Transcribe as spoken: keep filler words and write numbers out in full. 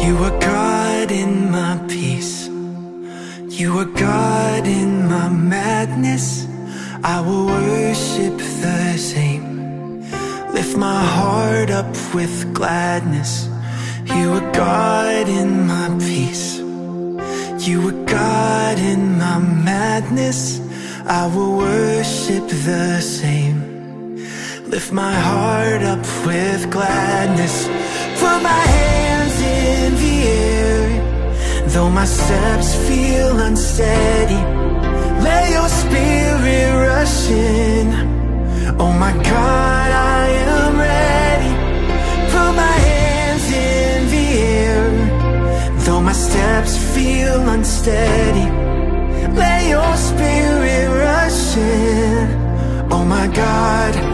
You are God in my peace. You are God in my madness. I will worship the same. Lift my heart up with gladness. You are God in my peace. You are God in my madness. I will worship the same. Lift my heart up with gladness. Put my hands in the air, though my steps feel unsteady. Let your spirit rush in. Oh my God, I am ready. Put my hands in the air, though my steps feel unsteady. Let your spirit rush in. Oh my God,